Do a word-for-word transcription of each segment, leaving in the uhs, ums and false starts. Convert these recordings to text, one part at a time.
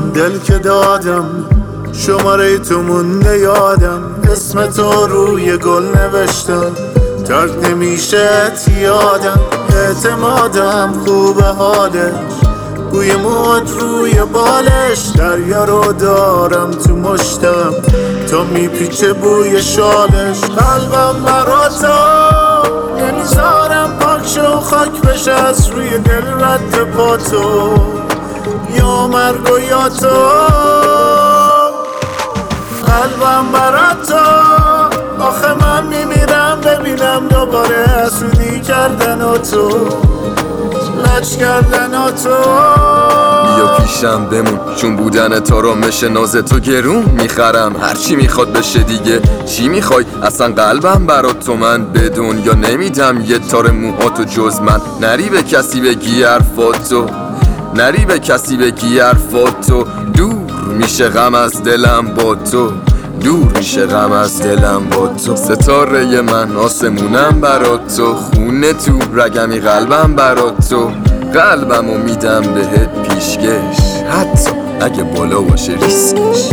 دل که دادم، شماره تو مونده یادم، اسم تو روی گل نوشتم، ترک نمیشه یادم، اعتمادم خوب حالش، بوی موت روی بالش، دریا رو دارم تو مشتم، تا میپیچه بوی شالش، قلبم برا تو نمیذارم پاک شو خاک بشه از روی دل رد پا تو، یا مرگ و یا تو، قلبم برا تو، آخه من میمیرم ببینم دوباره حسودی کردن و تو، لج کردن و تو. بیا پیشم بمون، چون بودن تو رو مشه ناز تو گرون میخرم، هرچی میخواد بشه دیگه، چی میخوای اصلا قلبم برات تو من بدون، یا نمیدم یه تار موهاتو جز من، نری به کسی بگی حرفاتو، نری به کسی بگی حرفاتو، دور میشه غم از دلم با تو، دور میشه غم از دلم با تو، ستاره من آسمونم برات تو، خونه تو رگمی قلبم برات تو، قلبمو میدم بهت پیشکش، حتی اگه بالا باشه ریسکش.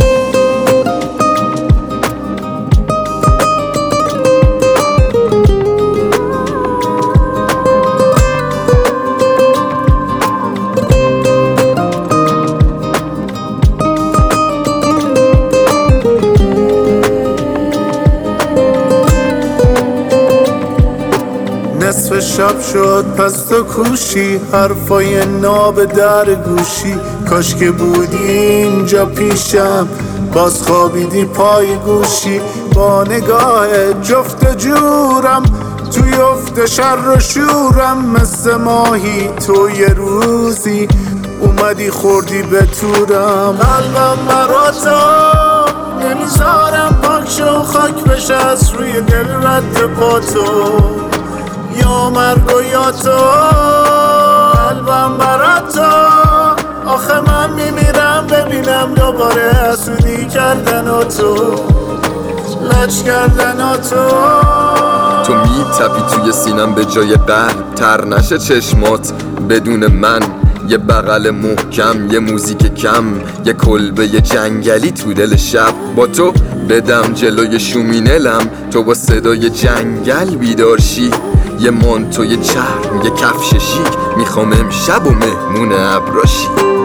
نصف شب شد پس تو کوشی، حرفای ناب در گوشی، کاش که بودی اینجا پیشم، باز خوابیدی پای گوشی، با نگاه جفت جورم توی افت شر و شورم، مثل ماهی تو یه روزی اومدی خوردی به تورم، قلبم برا تو نمیذارم پاک شو خاک بشه از روی دل رد پا تو، یا مرگ و یا تو، قلبم برا تو، آخه من میمیرم ببینم دوباره حسودی کردن و تو، لج کردن و تو. تو میتپی توی سینم به جای قلب، تر نشه چشمات بدون من، یه بغل محکم، یه موزیک کم، یه کلبه یه جنگلی تو دل شب، با تو بدم جلوی شومینلم، تو با صدای جنگل بیدارشی، یه مانتو یه چرم یه کفش شیک، میخوام امشب و مهمون ابراشی.